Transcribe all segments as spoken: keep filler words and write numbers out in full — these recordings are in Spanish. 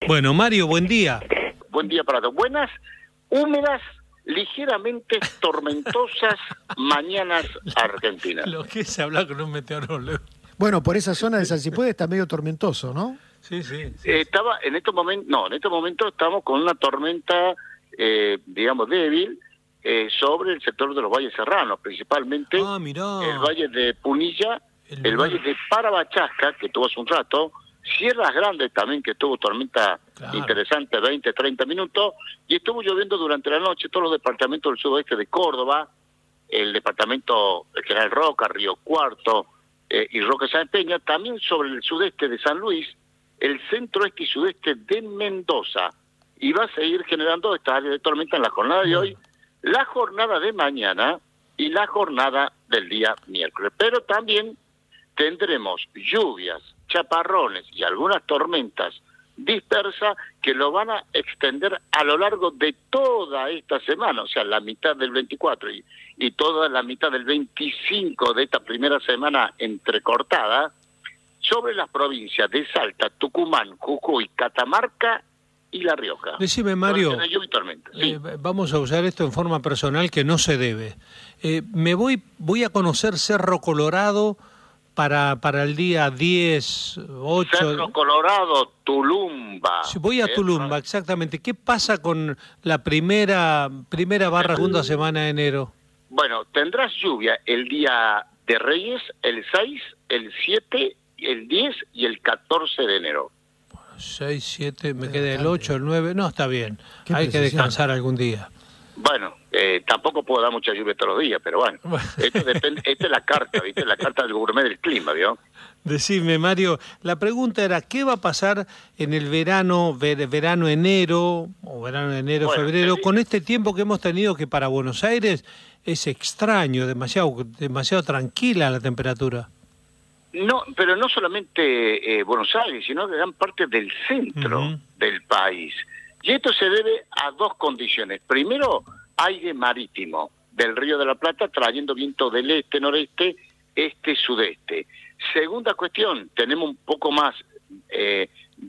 Bueno, Mario, buen día. Buen día para todos. Buenas, húmedas, ligeramente tormentosas mañanas argentinas. Lo que es hablar con un meteorólogo. Bueno, por esa zona de San Cipuede está medio tormentoso, ¿no? Sí, sí. sí. Eh, estaba en estos momentos, no, en estos momentos estamos con una tormenta, eh, digamos, débil eh, sobre el sector de los valles serranos, principalmente Ah, mirá. el valle de Punilla, El el, lugar. valle de Parabachasca, que tuvo hace un rato, Sierras Grandes también, que tuvo tormenta Claro. interesante, veinte, treinta minutos, y estuvo lloviendo durante la noche todos los departamentos del sudoeste de Córdoba, el departamento de General Roca, Río Cuarto eh, y Roque San Peña, también sobre el sudeste de San Luis, el centro este y sudeste de Mendoza, y va a seguir generando esta área de tormenta en la jornada de hoy, la jornada de mañana y la jornada del día miércoles. Pero también tendremos lluvias, chaparrones y algunas tormentas dispersas que lo van a extender a lo largo de toda esta semana, o sea, la mitad del veinticuatro y, y toda la mitad del veinticinco de esta primera semana entrecortada, sobre las provincias de Salta, Tucumán, Jujuy, Catamarca y La Rioja. Decime, Mario, Lluvia y tormenta, sí. eh, vamos a usar esto en forma personal que no se debe. Eh, me voy voy a conocer Cerro Colorado para para el día diez, ocho... Cerro Colorado, Tulumba. Sí, voy a Eh, Tulumba, exactamente. ¿Qué pasa con la primera primera barra segunda semana de enero? Bueno, tendrás lluvia el día de Reyes, el seis, el siete, el diez y el catorce de enero. seis, siete, me queda el ocho, el nueve... No, está bien. Qué Hay que precisión. descansar algún día. Bueno, eh, tampoco puedo dar mucha lluvia todos los días, pero bueno, esto depende, esta es la carta, ¿viste? La carta del gourmet del clima, ¿vio? Decime, Mario, la pregunta era, ¿qué va a pasar en el verano, ver, verano enero, o verano enero, Bueno, febrero, sí. con este tiempo que hemos tenido que para Buenos Aires es extraño, demasiado, demasiado tranquila la temperatura? No, pero no solamente eh, Buenos Aires, sino de gran parte del centro Uh-huh. del país. Y esto se debe a dos condiciones. Primero, aire marítimo del Río de la Plata trayendo viento del este, noreste, este, sudeste. Segunda cuestión, tenemos un poco más eh,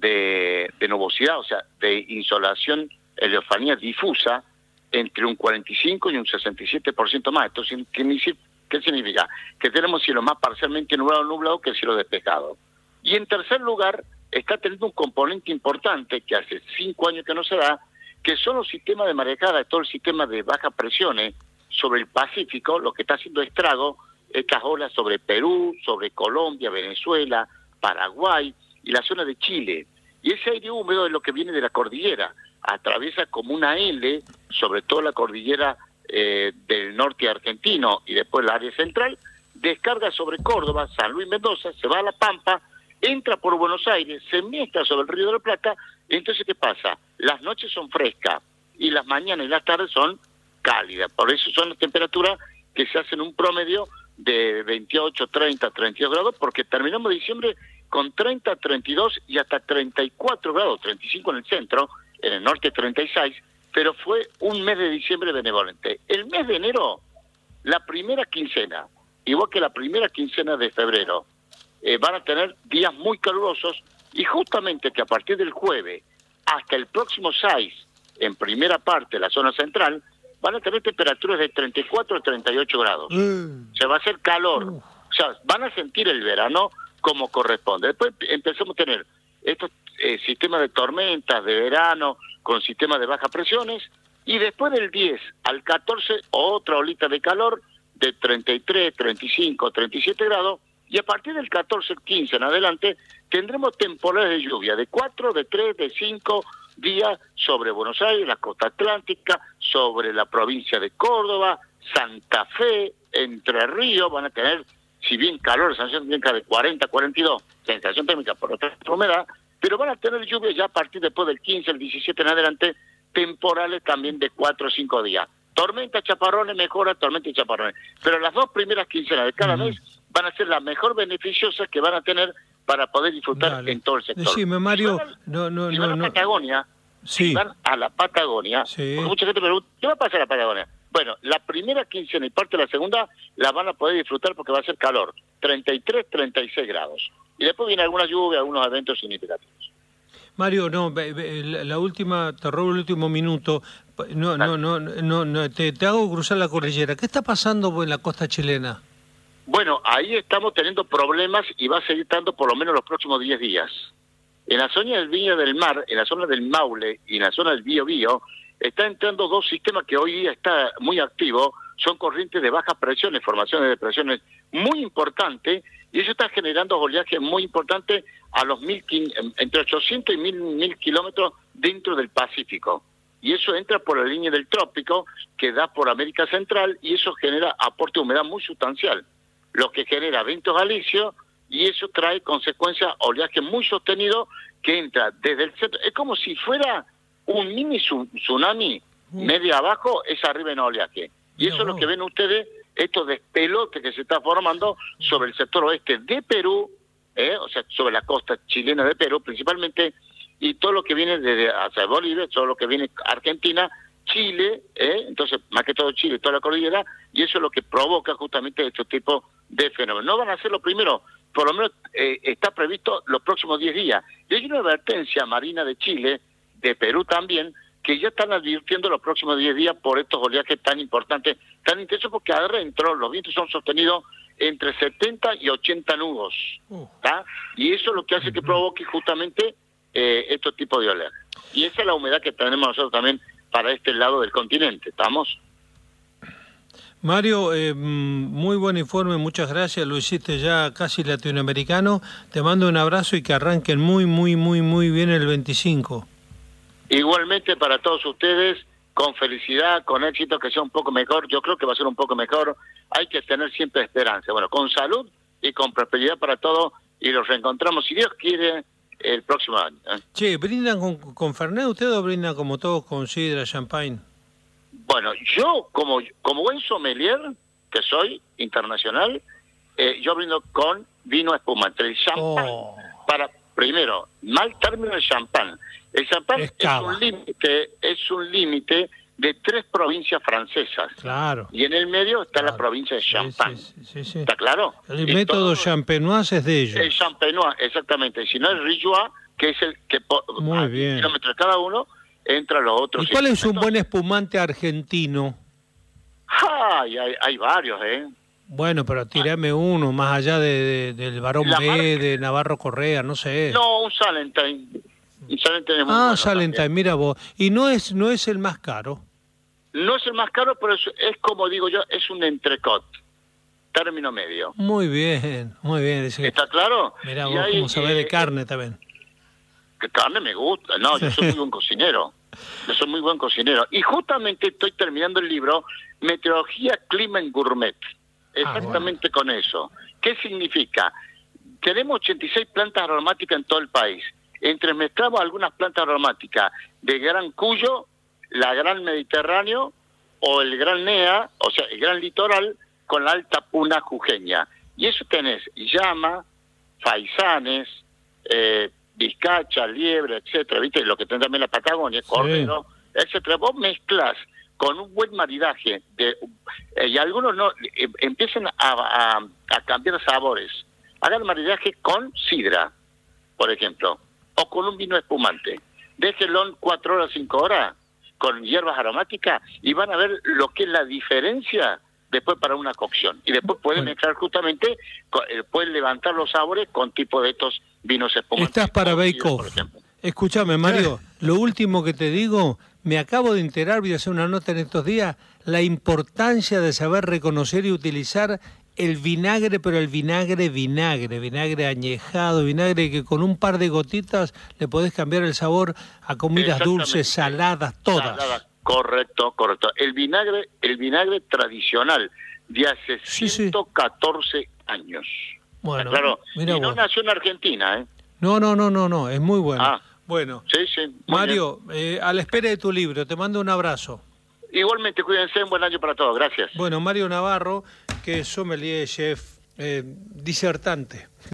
de, de nubosidad, o sea, de insolación, heliofanía difusa, entre un cuarenta y cinco y un sesenta y siete por ciento más. Esto sin- ¿qué, ¿Qué significa? Que tenemos cielo más parcialmente nublado nublado que el cielo despejado. Y en tercer lugar, está teniendo un componente importante que hace cinco años que no se da, que son los sistemas de marejada, todo el sistema de bajas presiones sobre el Pacífico, lo que está haciendo estrago, estas olas sobre Perú, sobre Colombia, Venezuela, Paraguay y la zona de Chile. Y ese aire húmedo es lo que viene de la cordillera, atraviesa como una L, sobre todo la cordillera eh, del norte argentino y después la área central, descarga sobre Córdoba, San Luis, Mendoza, se va a La Pampa, entra por Buenos Aires, se mezcla sobre el Río de la Plata. Entonces, ¿qué pasa? Las noches son frescas y las mañanas y las tardes son cálidas. Por eso son las temperaturas que se hacen un promedio de veintiocho, treinta, treinta y dos grados, porque terminamos diciembre con treinta, treinta y dos y hasta treinta y cuatro grados, treinta y cinco en el centro, en el norte treinta y seis, pero fue un mes de diciembre benevolente. El mes de enero, la primera quincena, igual que la primera quincena de febrero, eh, van a tener días muy calurosos, y justamente que a partir del jueves hasta el próximo seis, en primera parte, la zona central, van a tener temperaturas de treinta y cuatro a treinta y ocho grados. Uh. Se va a hacer calor. Uh. O sea, van a sentir el verano como corresponde. Después empezamos a tener estos eh, sistemas de tormentas de verano con sistemas de bajas presiones, y después del diez al catorce otra olita de calor de treinta y tres, treinta y cinco, treinta y siete grados, y a partir del catorce, quince en adelante tendremos temporales de lluvia de cuatro, de tres, de cinco días sobre Buenos Aires, la costa atlántica, sobre la provincia de Córdoba, Santa Fe, Entre Ríos. Van a tener, si bien calor, sensación térmica de cuarenta, cuarenta y dos, sensación térmica por otra humedad, pero van a tener lluvias ya a partir después del quince, el diecisiete en adelante, temporales también de cuatro o cinco días. Tormenta, chaparrones, mejora, tormenta y chaparrones. Pero las dos primeras quincenas de cada Uh-huh. mes van a ser las mejor beneficiosas que van a tener para poder disfrutar Dale. en todo el sector. Decime, Mario, Si van, al- no, no, si no, van a no. Patagonia, Sí. si van a la Patagonia, Sí. porque mucha gente pregunta, ¿qué va a pasar a la Patagonia? Bueno, la primera quincena y parte de la segunda la van a poder disfrutar porque va a ser calor, treinta y tres, treinta y seis grados. Y después viene alguna lluvia, algunos eventos significativos. Mario, no, ve- ve- la la última, te robo el último minuto. No, no, no, no, no, te, te hago cruzar la cordillera. ¿Qué está pasando en la costa chilena? Bueno, ahí estamos teniendo problemas y va a seguir estando por lo menos los próximos diez días. En la zona del Viña del Mar, en la zona del Maule y en la zona del Biobío, está entrando dos sistemas que hoy día está muy activos, son corrientes de bajas presiones, formaciones de presiones muy importantes, y eso está generando oleaje muy importante a los mil, entre ochocientos y mil, mil kilómetros dentro del Pacífico. Y eso entra por la línea del trópico que da por América Central, y eso genera aporte de humedad muy sustancial, lo que genera vientos alisios, y eso trae consecuencias, oleaje muy sostenido que entra desde el centro. Es como si fuera un mini tsunami, media abajo, es arriba en oleaje. Y eso es lo que ven ustedes, estos despelotes que se está formando sobre el sector oeste de Perú, eh, o sea, sobre la costa chilena de Perú principalmente, y todo lo que viene desde hacia Bolivia, todo lo que viene Argentina, Chile, eh, entonces más que todo Chile, toda la cordillera, y eso es lo que provoca justamente este tipo de fenómenos. No van a ser los primeros, por lo menos eh, está previsto los próximos diez días. Y hay una advertencia marina de Chile, de Perú también, que ya están advirtiendo los próximos diez días por estos oleajes tan importantes, tan intensos, porque adentro los vientos son sostenidos entre setenta y ochenta nudos, ¿tá? Y eso es lo que hace que provoque justamente eh, estos tipos de oleajes. Y esa es la humedad que tenemos nosotros también para este lado del continente, ¿estamos? Mario, eh, muy buen informe, muchas gracias, lo hiciste ya casi latinoamericano. Te mando un abrazo y que arranquen muy, muy, muy, muy bien el veinticinco. Igualmente para todos ustedes, con felicidad, con éxito, que sea un poco mejor. Yo creo que va a ser un poco mejor. Hay que tener siempre esperanza. Bueno, con salud y con prosperidad para todos, y los reencontramos, si Dios quiere, el próximo año, ¿eh? Che, ¿brindan con, con Fernet ustedes o brindan como todos con sidra, champagne? Bueno, yo como como buen sommelier, que soy, internacional, eh, yo brindo con vino espumante, el champán. Oh. Para, primero, mal término el champán. El champán es, es un límite, es un límite de tres provincias francesas. Claro. Y en el medio está claro. la provincia de Sí, Champagne. sí, sí, sí. ¿Está claro? El y método todo, champenois es de ellos. el champenois, exactamente. Si no, el Rillois, que es el que por Muy a bien. kilómetros cada uno, entra los otros. ¿Y cuál es un Entonces, buen espumante argentino? ay, hay, hay varios, ¿eh? Bueno, pero tirame uno, más allá de, de- del Barón La B, marca- de Navarro Correa, no sé. No, un Salentine. Un Salentine es muy ah, bueno Salentine, también. mira vos. Y no es no es el más caro. No es el más caro, pero es, es como digo yo, es un entrecot, término medio. Muy bien, muy bien. Dice que- ¿Está claro? Mirá Y vos hay, cómo sabés de eh, carne también. Que carne me gusta, no, yo soy muy buen cocinero, yo soy muy buen cocinero. Y justamente estoy terminando el libro Meteorología, Clima en Gourmet, exactamente con eso. ¿Qué significa? Tenemos ochenta y seis plantas aromáticas en todo el país. Entremezclamos algunas plantas aromáticas de Gran Cuyo, la Gran Mediterráneo o el Gran Nea, o sea, el Gran Litoral, con la Alta Puna jujeña. Y eso tenés llama, faisanes, eh, vizcacha, liebre, etcétera, ¿viste? Lo que tiene también la Patagonia, cordero, etcétera. Vos mezclas con un buen maridaje, de, eh, y algunos no eh, empiezan a, a, a cambiar sabores. Hagan maridaje con sidra, por ejemplo, o con un vino espumante. Déjenlo cuatro horas, cinco horas, con hierbas aromáticas, y van a ver lo que es la diferencia después para una cocción. Y después pueden Bueno. mezclar justamente, con- eh, pueden levantar los sabores con tipo de estos vinos espumantes. Estás para Bake cocidos, por Off. ejemplo. Escúchame, Mario, lo último que te digo, me acabo de enterar, voy a hacer una nota en estos días, la importancia de saber reconocer y utilizar el vinagre, pero el vinagre vinagre, vinagre añejado, vinagre que con un par de gotitas le podés cambiar el sabor a comidas Exactamente. dulces, saladas, todas. Salada, correcto, correcto. El vinagre, el vinagre tradicional de hace Sí, sí. ciento catorce años. Bueno, Claro, mira y no vos. nació en Argentina, ¿eh? No, no, no, no, no, es muy bueno. Ah. Bueno, Sí, sí. muy Mario, eh, a la espera de tu libro, te mando un abrazo. bien. Igualmente, cuídense, un buen año para todos. Gracias. Bueno, Mario Navarro, que es sommelier, chef, eh, disertante.